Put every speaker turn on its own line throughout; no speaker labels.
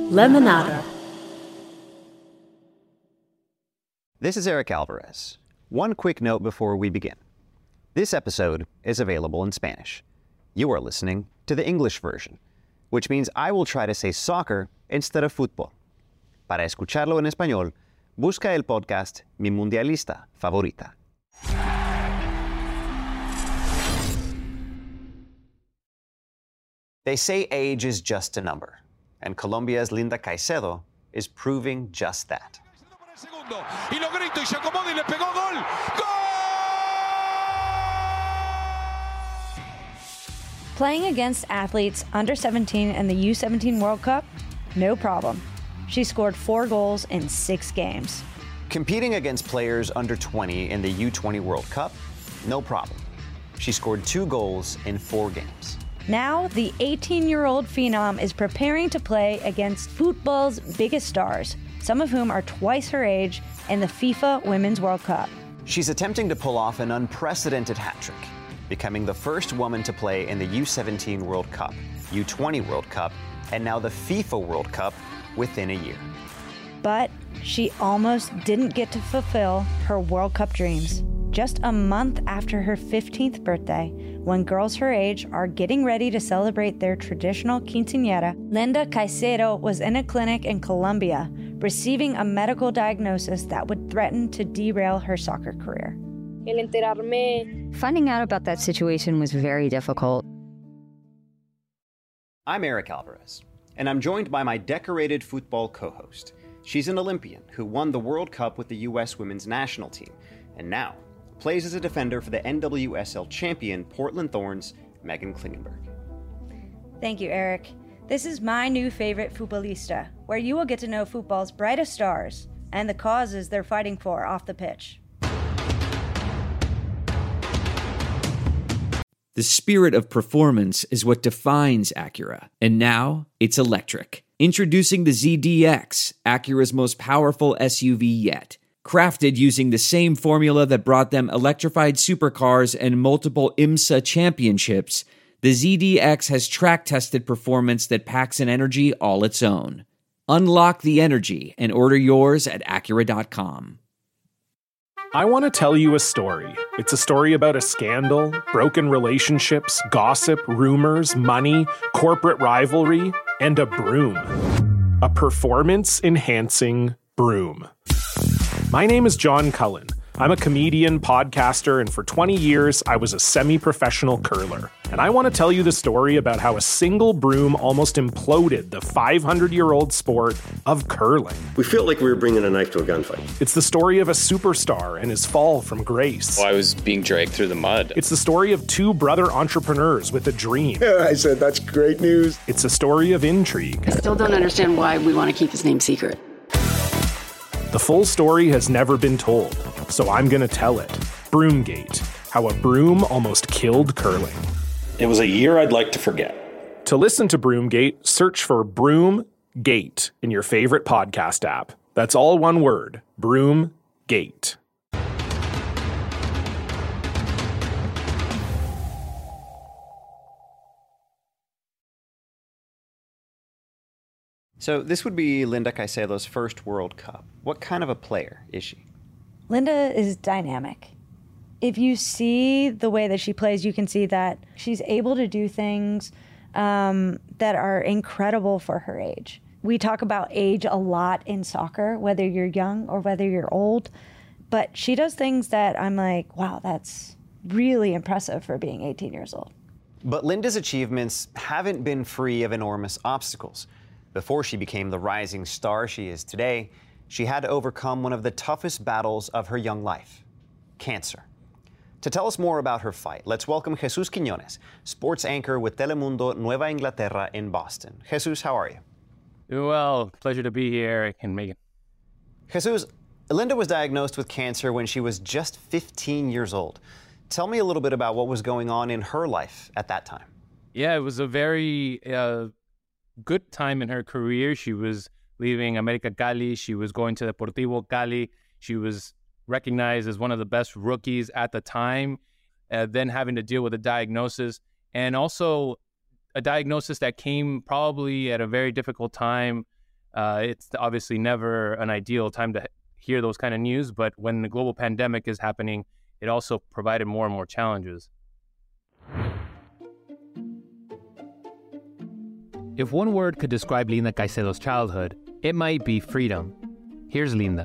Lemonada.
This is Eric Alvarez. One quick note before we begin. This episode is available in Spanish. You are listening to the English version, which means I will try to say soccer instead of fútbol. Para escucharlo en español, busca el podcast Mi Mundialista Favorita. They say age is just a number, and Colombia's Linda Caicedo is proving just that.
Playing against athletes under 17 in the U17 World Cup, no problem. She scored 4 goals in 6 games.
Competing against players under 20 in the U20 World Cup, no problem. She scored 2 goals in 4 games.
Now, the 18-year-old phenom is preparing to play against football's biggest stars, some of whom are twice her age, in the FIFA Women's World Cup.
She's attempting to pull off an unprecedented hat trick, becoming the first woman to play in the U17 World Cup, U20 World Cup, and now the FIFA World Cup within a year.
But she almost didn't get to fulfill her World Cup dreams. Just a month after her 15th birthday, when girls her age are getting ready to celebrate their traditional quinceañera, Linda Caicedo was in a clinic in Colombia, receiving a medical diagnosis that would threaten to derail her soccer career.
Finding out about that situation was very difficult.
I'm Eric Alvarez, and I'm joined by my decorated football co-host. She's an Olympian who won the World Cup with the U.S. women's national team, and now plays as a defender for the NWSL champion Portland Thorns, Megan Klingenberg.
Thank you, Eric. This is my new favorite Futbolista, where you will get to know football's brightest stars and the causes they're fighting for off the pitch.
The spirit of performance is what defines Acura, and now it's electric. Introducing the ZDX, Acura's most powerful SUV yet. Crafted using the same formula that brought them electrified supercars and multiple IMSA championships, the ZDX has track-tested performance that packs an energy all its own. Unlock the energy and order yours at Acura.com.
I want to tell you a story. It's a story about a scandal, broken relationships, gossip, rumors, money, corporate rivalry, and a broom. A performance-enhancing broom. My name is John Cullen. I'm a comedian, podcaster, and for 20 years, I was a semi-professional curler. And I want to tell you the story about how a single broom almost imploded the 500-year-old sport of curling.
We felt like we were bringing a knife to a gunfight.
It's the story of a superstar and his fall from grace.
Well, I was being dragged through the mud.
It's the story of 2 brother entrepreneurs with a dream.
I said, that's great news.
It's a story of intrigue.
I still don't understand why we want to keep his name secret.
The full story has never been told, so I'm going to tell it. Broomgate, how a broom almost killed curling.
It was a year I'd like to forget.
To listen to Broomgate, search for Broomgate in your favorite podcast app. That's all one word, Broomgate.
So this would be Linda Caicedo's first World Cup. What kind of a player is she?
Linda is dynamic. If you see the way that she plays, you can see that she's able to do things that are incredible for her age. We talk about age a lot in soccer, whether you're young or whether you're old, but she does things that I'm like, wow, that's really impressive for being 18 years old.
But Linda's achievements haven't been free of enormous obstacles. Before she became the rising star she is today, she had to overcome one of the toughest battles of her young life, cancer. To tell us more about her fight, let's welcome Jesus Quiñones, sports anchor with Telemundo Nueva Inglaterra in Boston. Jesus, how are you?
Doing well. Pleasure to be here, Eric and Megan.
Jesus, Linda was diagnosed with cancer when she was just 15 years old. Tell me a little bit about what was going on in her life at that time.
Yeah, it was a very good time in her career. She was leaving América Cali. She was going to Deportivo Cali. She was recognized as one of the best rookies at the time, then having to deal with a diagnosis, and also a diagnosis that came probably at a very difficult time It's obviously never an ideal time to hear those kind of news, but when the global pandemic is happening, it also provided more and more challenges. If one word could describe Linda Caicedo's childhood, it might be freedom. Here's Linda.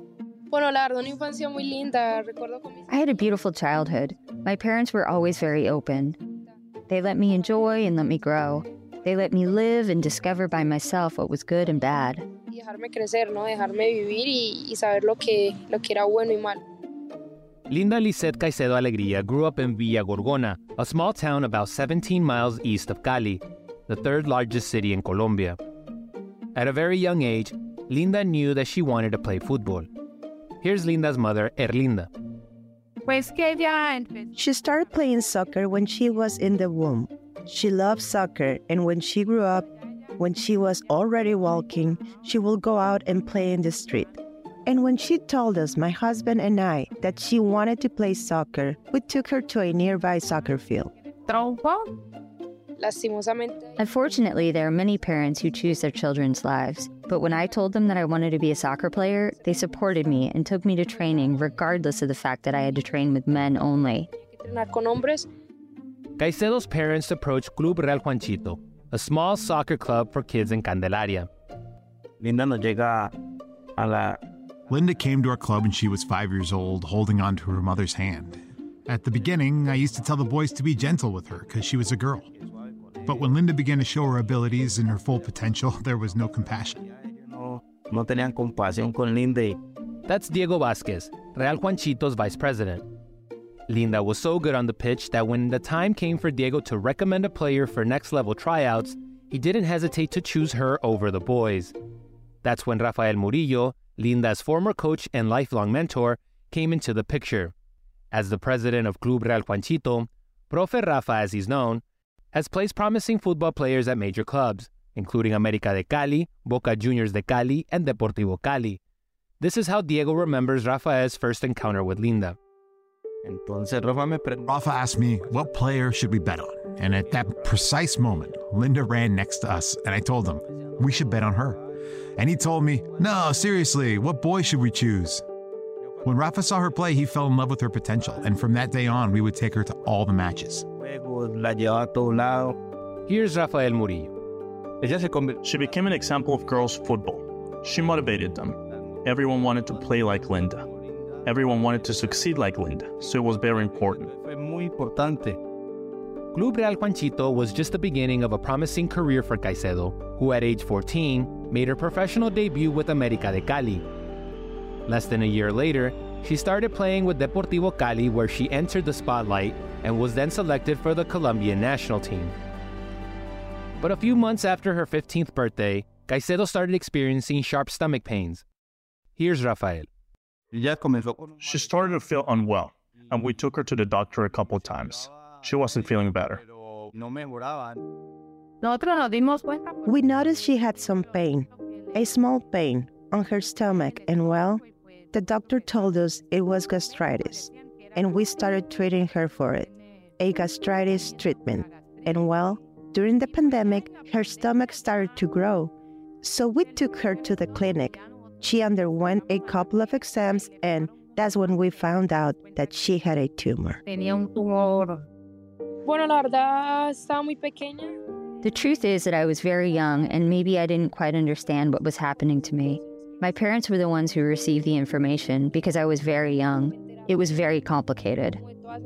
I had a beautiful childhood. My parents were always very open. They let me enjoy and let me grow. They let me live and discover by myself what was good and bad.
Linda Lisette Caicedo Alegría grew up in Villa Gorgona, a small town about 17 miles east of Cali, the third largest city in Colombia. At a very young age, Linda knew that she wanted to play football. Here's Linda's mother, Erlinda.
She started playing soccer when she was in the womb. She loved soccer, and when she grew up, when she was already walking, she would go out and play in the street. And when she told us, my husband and I, that she wanted to play soccer, we took her to a nearby soccer field.
Unfortunately, there are many parents who choose their children's lives. But when I told them that I wanted to be a soccer player, they supported me and took me to training regardless of the fact that I had to train with men only.
Caicedo's parents approached Club Real Juanchito, a small soccer club for kids in Candelaria.
Linda came to our club when she was 5 years old, holding on to her mother's hand. At the beginning, I used to tell the boys to be gentle with her because she was a girl. But when Linda began to show her abilities and her full potential, there was no compassion.
That's Diego Vasquez, Real Juanchito's vice president. Linda was so good on the pitch that when the time came for Diego to recommend a player for next-level tryouts, he didn't hesitate to choose her over the boys. That's when Rafael Murillo, Linda's former coach and lifelong mentor, came into the picture. As the president of Club Real Juanchito, Profe Rafa, as he's known, has placed promising football players at major clubs, including América de Cali, Boca Juniors de Cali, and Deportivo Cali. This is how Diego remembers Rafael's first encounter with Linda.
Rafa asked me, what player should we bet on? And at that precise moment, Linda ran next to us, and I told him, we should bet on her. And he told me, no, seriously, what boy should we choose? When Rafa saw her play, he fell in love with her potential, and from that day on, we would take her to all the matches.
Here's Rafael Murillo.
She became an example of girls' football. She motivated them. Everyone wanted to play like Linda. Everyone wanted to succeed like Linda, so it was very important.
Club Real Juanchito was just the beginning of a promising career for Caicedo, who at age 14 made her professional debut with América de Cali. Less than a year later, she started playing with Deportivo Cali, where she entered the spotlight and was then selected for the Colombian national team. But a few months after her 15th birthday, Caicedo started experiencing sharp stomach pains. Here's Rafael.
She started to feel unwell, and we took her to the doctor a couple of times. She wasn't feeling better.
We noticed she had some pain, a small pain, on her stomach, and well, the doctor told us it was gastritis, and we started treating her for it, a gastritis treatment. And well, during the pandemic, her stomach started to grow, so we took her to the clinic. She underwent a couple of exams, and that's when we found out that she had a tumor.
The truth is that I was very young, and maybe I didn't quite understand what was happening to me. My parents were the ones who received the information because I was very young. It was very complicated.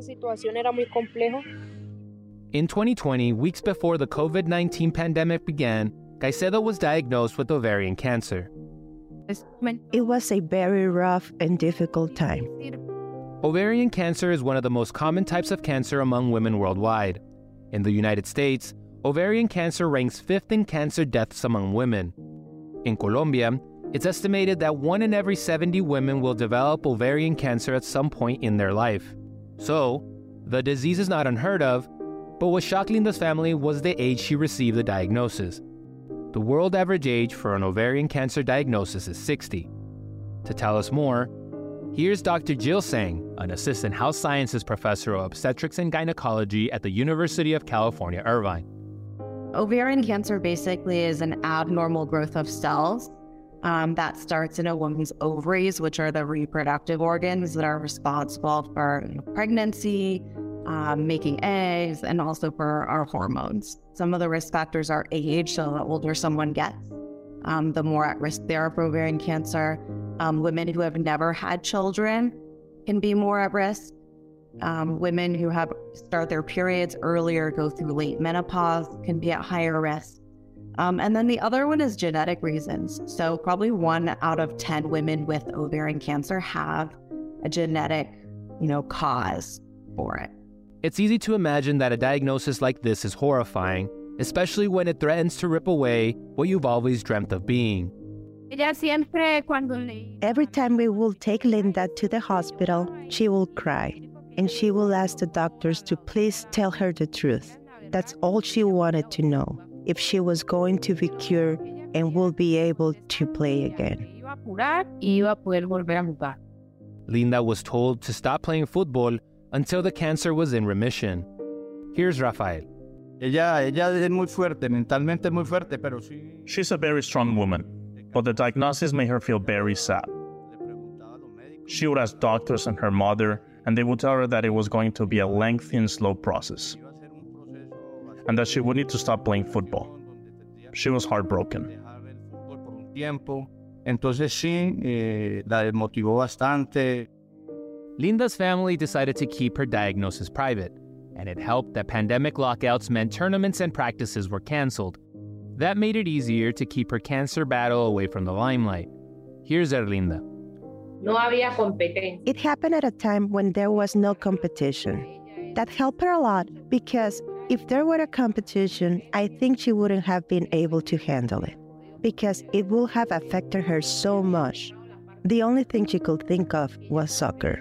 In 2020, weeks before the COVID-19 pandemic began, Caicedo was diagnosed with ovarian cancer.
It was a very rough and difficult time.
Ovarian cancer is one of the most common types of cancer among women worldwide. In the United States, ovarian cancer ranks 5th in cancer deaths among women. In Colombia, it's estimated that 1 in every 70 women will develop ovarian cancer at some point in their life. So, the disease is not unheard of, but what shocked Linda's family was the age she received the diagnosis. The world average age for an ovarian cancer diagnosis is 60. To tell us more, here's Dr. Jill Sang, an assistant health sciences professor of obstetrics and gynecology at the University of California, Irvine.
Ovarian cancer basically is an abnormal growth of cells that starts in a woman's ovaries, which are the reproductive organs that are responsible for pregnancy, making eggs, and also for our hormones. Some of the risk factors are age, so the older someone gets, the more at risk they are for ovarian cancer. Women who have never had children can be more at risk. Women who start their periods earlier, go through late menopause, can be at higher risk. And then the other one is genetic reasons. So probably 1 out of 10 women with ovarian cancer have a genetic, cause for it.
It's easy to imagine that a diagnosis like this is horrifying, especially when it threatens to rip away what you've always dreamt of being.
Every time we will take Linda to the hospital, she will cry, and she will ask the doctors to please tell her the truth. That's all she wanted to know, if she was going to be cured and will be able to play again.
Linda was told to stop playing football until the cancer was in remission. Here's Rafael.
She's a very strong woman, but the diagnosis made her feel very sad. She would ask doctors and her mother, and they would tell her that it was going to be a lengthy and slow process, and that she would need to stop playing football. She was heartbroken.
Linda's family decided to keep her diagnosis private, and it helped that pandemic lockouts meant tournaments and practices were canceled. That made it easier to keep her cancer battle away from the limelight. Here's Erlinda.
It happened at a time when there was no competition. That helped her a lot because if there were a competition, I think she wouldn't have been able to handle it because it would have affected her so much. The only thing she could think of was soccer.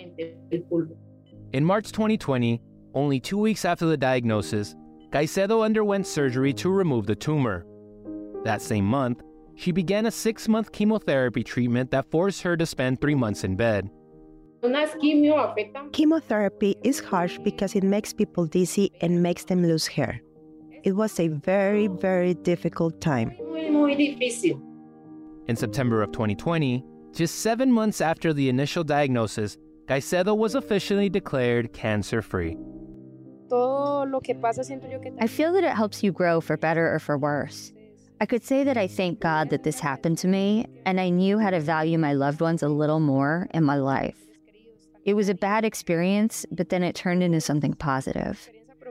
In March 2020, only 2 weeks after the diagnosis, Caicedo underwent surgery to remove the tumor. That same month, she began a 6-month chemotherapy treatment that forced her to spend 3 months in bed.
Chemotherapy is harsh because it makes people dizzy and makes them lose hair. It was a very, very difficult time.
In September of 2020, just 7 months after the initial diagnosis, Caicedo was officially declared cancer-free.
I feel that it helps you grow for better or for worse. I could say that I thank God that this happened to me, and I knew how to value my loved ones a little more in my life. It was a bad experience, but then it turned into something positive.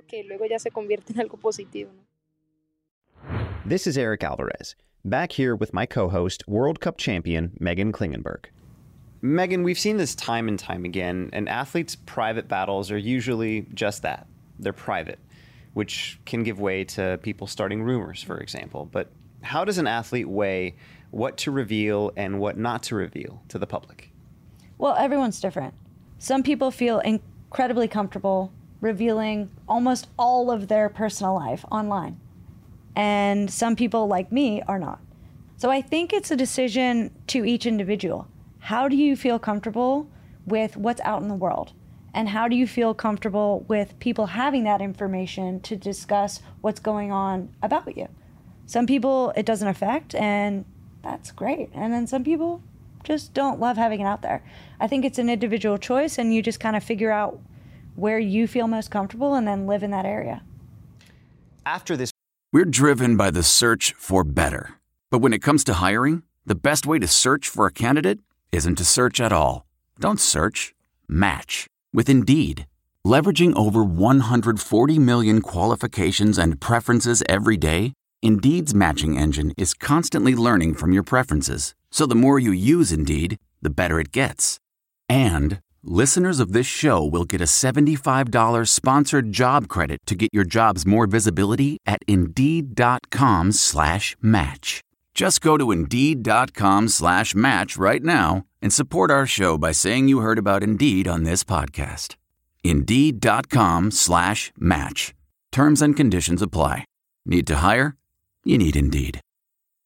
This is Eric Alvarez, back here with my co-host, World Cup champion Megan Klingenberg. Megan, we've seen this time and time again, and athletes' private battles are usually just that. They're private, which can give way to people starting rumors, for example. But how does an athlete weigh what to reveal and what not to reveal to the public?
Well, everyone's different. Some people feel incredibly comfortable revealing almost all of their personal life online. And some people, like me, are not. So I think it's a decision to each individual. How do you feel comfortable with what's out in the world? And how do you feel comfortable with people having that information to discuss what's going on about you? Some people it doesn't affect, and that's great. And then some people just don't love having it out there. I think it's an individual choice, and you just kind of figure out where you feel most comfortable and then live in that area.
After this,
we're driven by the search for better. But when it comes to hiring, the best way to search for a candidate isn't to search at all. Don't search, match with Indeed. Leveraging over 140 million qualifications and preferences every day, Indeed's matching engine is constantly learning from your preferences. So the more you use Indeed, the better it gets. And listeners of this show will get a $75 sponsored job credit to get your jobs more visibility at Indeed.com/match. Just go to Indeed.com/match right now and support our show by saying you heard about Indeed on this podcast. Indeed.com/match. Terms and conditions apply. Need to hire? You need Indeed.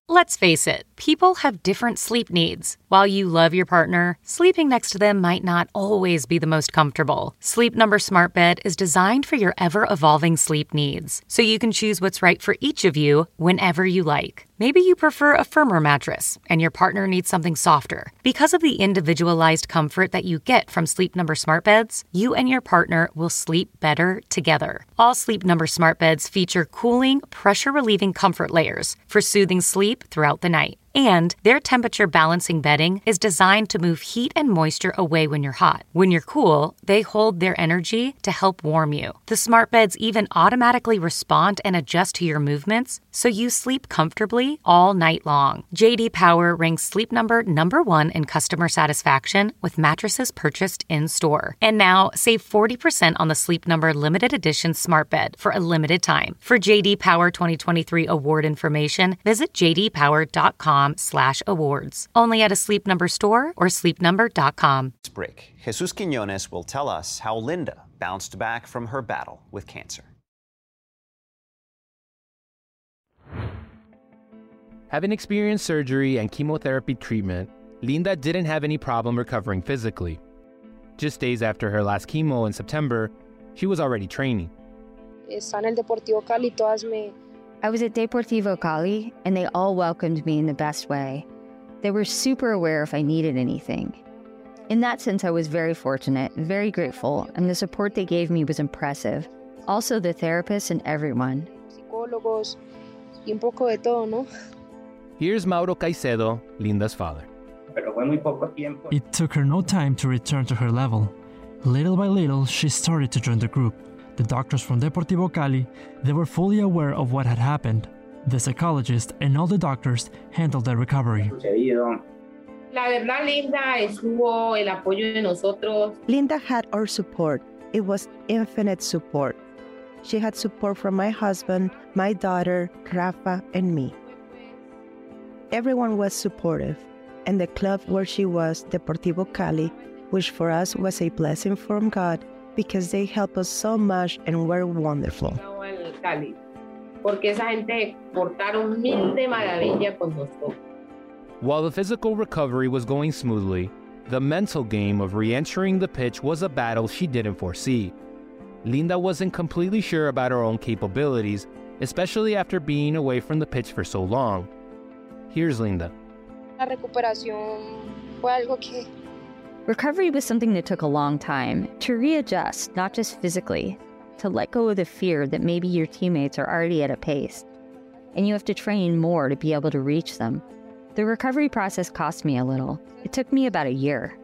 Let's face it, people have different sleep needs. While you love your partner, sleeping next to them might not always be the most comfortable. Sleep Number Smart Bed is designed for your ever-evolving sleep needs, so you can choose what's right for each of you whenever you like. Maybe you prefer a firmer mattress, and your partner needs something softer. Because of the individualized comfort that you get from Sleep Number Smart Beds, you and your partner will sleep better together. All Sleep Number Smart Beds feature cooling, pressure-relieving comfort layers for soothing sleep throughout the night. And their temperature balancing bedding is designed to move heat and moisture away when you're hot. When you're cool, they hold their energy to help warm you. The smart beds even automatically respond and adjust to your movements, so you sleep comfortably all night long. J.D. Power ranks Sleep Number #1 in customer satisfaction with mattresses purchased in-store. And now, save 40% on the Sleep Number limited edition smart bed for a limited time. For J.D. Power 2023 award information, visit jdpower.com/awards. Only at a Sleep Number store or sleepnumber.com.
Break. Jesus Quiñones will tell us how Linda bounced back from her battle with cancer.
Having experienced surgery and chemotherapy treatment, Linda didn't have any problem recovering physically. Just days after her last chemo in September, she was already training.
I was at Deportivo Cali, and they all welcomed me in the best way. They were super aware if I needed anything. In that sense, I was very fortunate, very grateful, and the support they gave me was impressive. Also, the therapists and everyone.
Here's Mauro Caicedo, Linda's father.
It took her no time to return to her level. Little by little, she started to join the group. The doctors from Deportivo Cali, they were fully aware of what had happened. The psychologist and all the doctors handled the recovery.
Linda had our support. It was infinite support. She had support from my husband, my daughter, Rafa, and me. Everyone was supportive, and the club where she was, Deportivo Cali, which for us was a blessing from God because they helped us so much and were wonderful.
While the physical recovery was going smoothly, the mental game of re-entering the pitch was a battle she didn't foresee. Linda wasn't completely sure about her own capabilities, especially after being away from the pitch for so long. Here's Linda.
Recovery was something that took a long time to readjust, not just physically, to let go of the fear that maybe your teammates are already at a pace, and you have to train more to be able to reach them. The recovery process cost me a little. It took me about a year.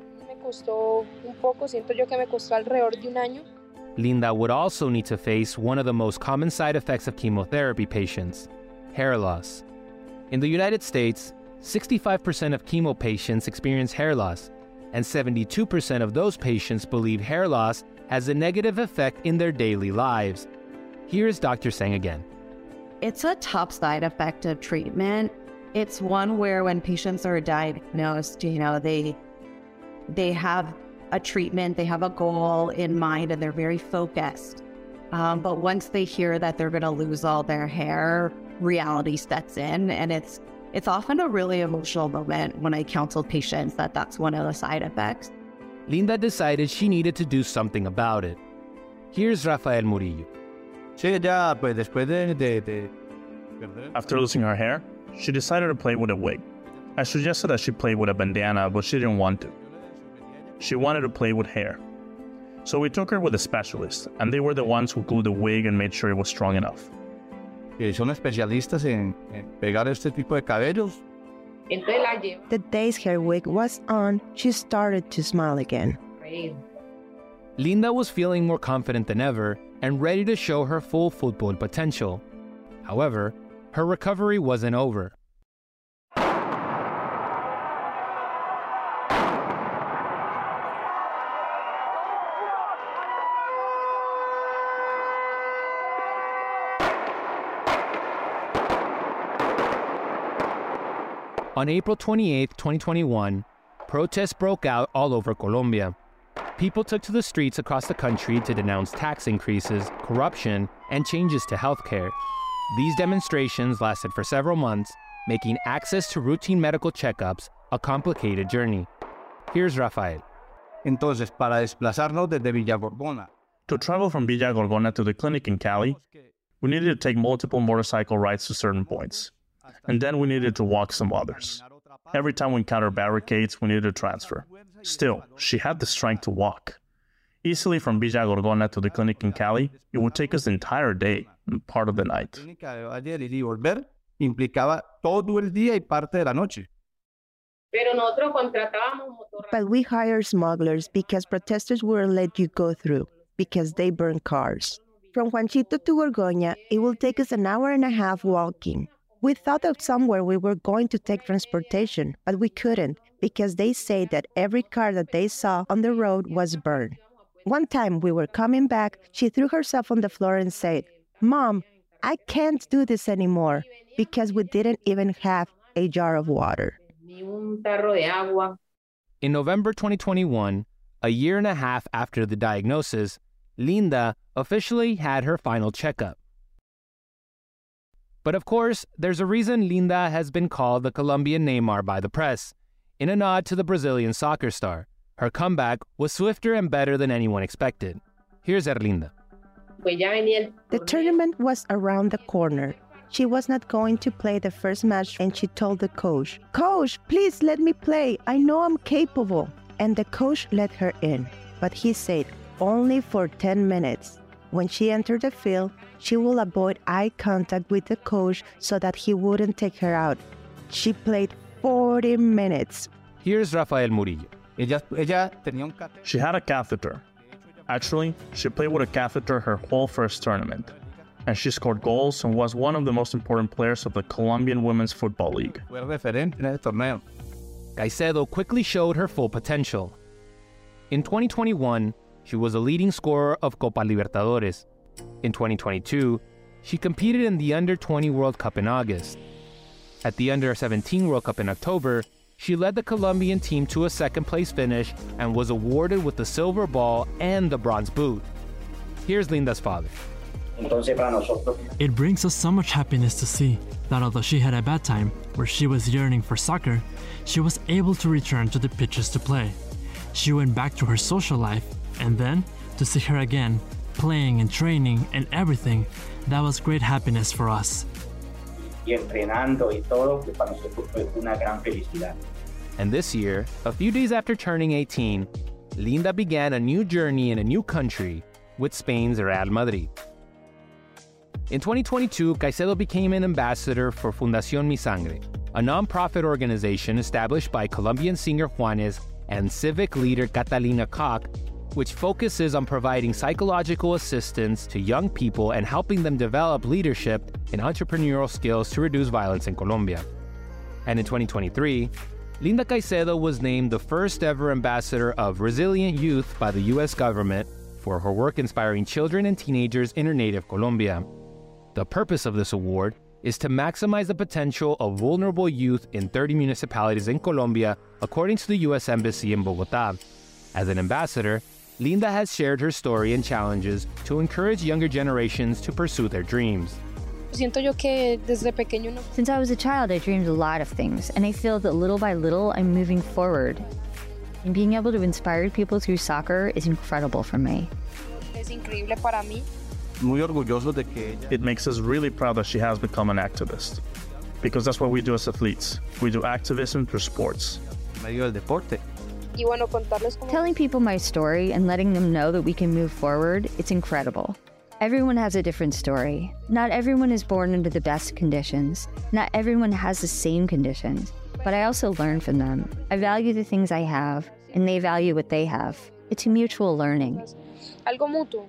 Linda would also need to face one of the most common side effects of chemotherapy patients, hair loss. In the United States, 65% of chemo patients experience hair loss, and 72% of those patients believe hair loss has a negative effect in their daily lives. Here's Dr. Tseng again.
It's a tough side effect of treatment. It's one where when patients are diagnosed, they have a treatment, they have a goal in mind, and they're very focused. But once they hear that they're going to lose all their hair, reality sets in, and it's often a really emotional moment when I counsel patients that that's one of the side effects.
Linda decided she needed to do something about it. Here's Rafael Murillo.
After losing her hair, she decided to play with a wig. I suggested that she play with a bandana, but she didn't want to. She wanted to play with hair. So we took her with a specialist, and they were the ones who glued the wig and made sure it was strong enough.
Son especialistas en pegar este tipo de cabellos.
The days her wig was on, she started to smile again.
Linda was feeling more confident than ever and ready to show her full football potential. However, her recovery wasn't over. On April 28, 2021, protests broke out all over Colombia. People took to the streets across the country to denounce tax increases, corruption, and changes to healthcare. These demonstrations lasted for several months, making access to routine medical checkups a complicated journey. Here's Rafael.
Entonces, para desplazarnos desde Villa Gorgona.
To travel from Villa Gorgona to the clinic in Cali, we needed to take multiple motorcycle rides to certain points. And then we needed to walk some others. Every time we encountered barricades, we needed to transfer. Still, she had the strength to walk. Easily from Villa Gorgona to the clinic in Cali, it would take us the entire day and part of the night.
Implicaba todo el día y parte de la noche.
But we hired smugglers because protesters wouldn't let you go through, because they burn cars. From Juancito to Gorgona, it will take us an hour and a half walking. We thought of somewhere we were going to take transportation, but we couldn't, because they say that every car that they saw on the road was burned. One time we were coming back, she threw herself on the floor and said, "Mom, I can't do this anymore," because we didn't even have a jar of water.
In November 2021, a year and a half after the diagnosis, Linda officially had her final checkup. But of course, there's a reason Linda has been called the Colombian Neymar by the press, in a nod to the Brazilian soccer star. Her comeback was swifter and better than anyone expected. Here's Erlinda.
The tournament was around the corner. She was not going to play the first match, and she told the coach, "Coach, please let me play. I know I'm capable." And the coach let her in, but he said, only for 10 minutes. When she entered the field, she will avoid eye contact with the coach so that he wouldn't take her out. She played 40 minutes.
Here's Rafael Murillo.
She had a catheter. Actually, she played with a catheter her whole first tournament. And she scored goals and was one of the most important players of the Colombian Women's Football League.
Caicedo quickly showed her full potential. In 2021, she was a leading scorer of Copa Libertadores. In 2022, she competed in the Under-20 World Cup in August. At the Under-17 World Cup in October, she led the Colombian team to a second-place finish and was awarded with the silver ball and the bronze boot. Here's Linda's father.
It brings us so much happiness to see that although she had a bad time where she was yearning for soccer, she was able to return to the pitches to play. She went back to her social life, and then to see her again, playing and training and everything, that was great happiness for us.
And this year, a few days after turning 18, Linda began a new journey in a new country with Spain's Real Madrid. In 2022, Caicedo became an ambassador for Fundación Mi Sangre, a nonprofit organization established by Colombian singer Juanes and civic leader Catalina Koch, which focuses on providing psychological assistance to young people and helping them develop leadership and entrepreneurial skills to reduce violence in Colombia. And in 2023, Linda Caicedo was named the first ever ambassador of Resilient Youth by the U.S. government for her work inspiring children and teenagers in her native Colombia. The purpose of this award is to maximize the potential of vulnerable youth in 30 municipalities in Colombia, according to the U.S. Embassy in Bogotá. As an ambassador, Linda has shared her story and challenges to encourage younger generations to pursue their dreams.
Since I was a child, I dreamed a lot of things, and I feel that little by little, I'm moving forward. And being able to inspire people through soccer is incredible for me.
It makes us really proud that she has become an activist, because that's what we do as athletes. We do activism through sports.
Telling people my story and letting them know that we can move forward, it's incredible. Everyone has a different story. Not everyone is born under the best conditions. Not everyone has the same conditions. But I also learn from them. I value the things I have, and they value what they have. It's a mutual learning.
Algo mutuo.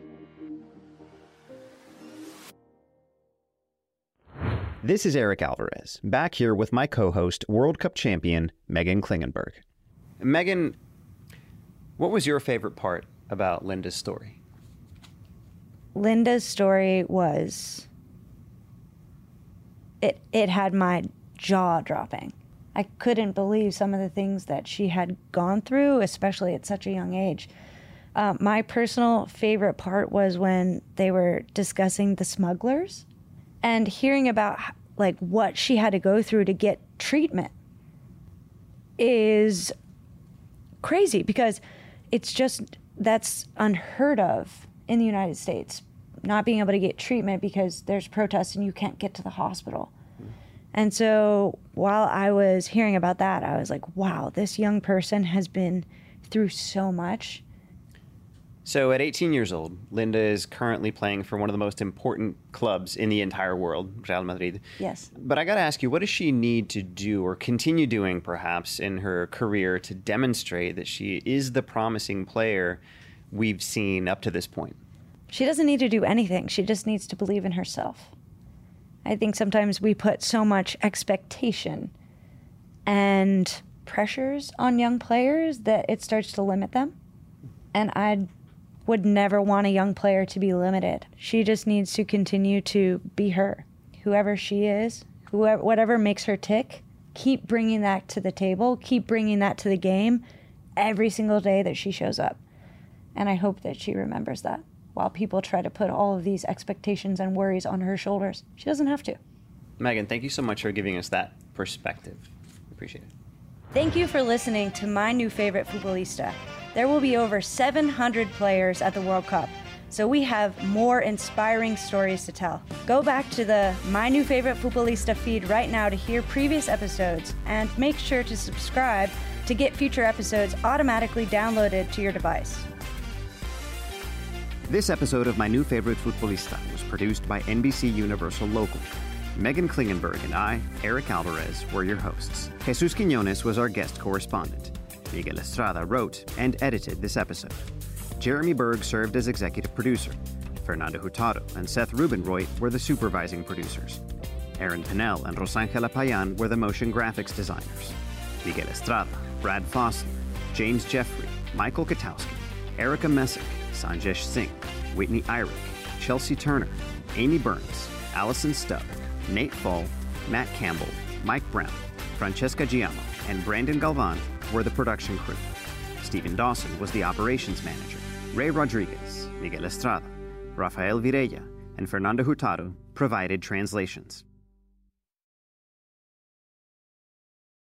This is Eric Alvarez, back here with my co-host, World Cup champion, Megan Klingenberg. Megan, what was your favorite part about Linda's story?
Linda's story was, it had my jaw dropping. I couldn't believe some of the things that she had gone through, especially at such a young age. My personal favorite part was when they were discussing the smugglers and hearing about like what she had to go through to get treatment is crazy, because that's unheard of in the United States, not being able to get treatment because there's protests and you can't get to the hospital. And so while I was hearing about that, I was like, wow, this young person has been through so much.
So at 18 years old, Linda is currently playing for one of the most important clubs in the entire world, Real Madrid.
Yes.
But I got to ask you, what does she need to do or continue doing perhaps in her career to demonstrate that she is the promising player we've seen up to this point?
She doesn't need to do anything. She just needs to believe in herself. I think sometimes we put so much expectation and pressures on young players that it starts to limit them. And I would never want a young player to be limited. She just needs to continue to be her. Whoever she is, whatever makes her tick, keep bringing that to the table, keep bringing that to the game every single day that she shows up. And I hope that she remembers that while people try to put all of these expectations and worries on her shoulders. She doesn't have to.
Megan, thank you so much for giving us that perspective. Appreciate it.
Thank you for listening to My New Favorite Futbolista. There will be over 700 players at the World Cup, so we have more inspiring stories to tell. Go back to the My New Favorite Futbolista feed right now to hear previous episodes, and make sure to subscribe to get future episodes automatically downloaded to your device.
This episode of My New Favorite Futbolista was produced by NBC Universal Local. Megan Klingenberg and I, Eric Alvarez, were your hosts. Jesus Quiñones was our guest correspondent. Miguel Estrada wrote and edited this episode. Jeremy Berg served as executive producer. Fernando Hurtado and Seth Rubinroy were the supervising producers. Aaron Pinnell and Rosangela Payan were the motion graphics designers. Miguel Estrada, Brad Fossler, James Jeffrey, Michael Katowski, Erica Messick, Sanjesh Singh, Whitney Eyrich, Chelsea Turner, Amy Burns, Allison Stubb, Nate Fall, Matt Campbell, Mike Brown, Francesca Giammo, and Brandon Galvan were the production crew. Stephen Dawson was the operations manager. Ray Rodriguez, Miguel Estrada, Rafael Virella, and Fernando Hurtado provided translations.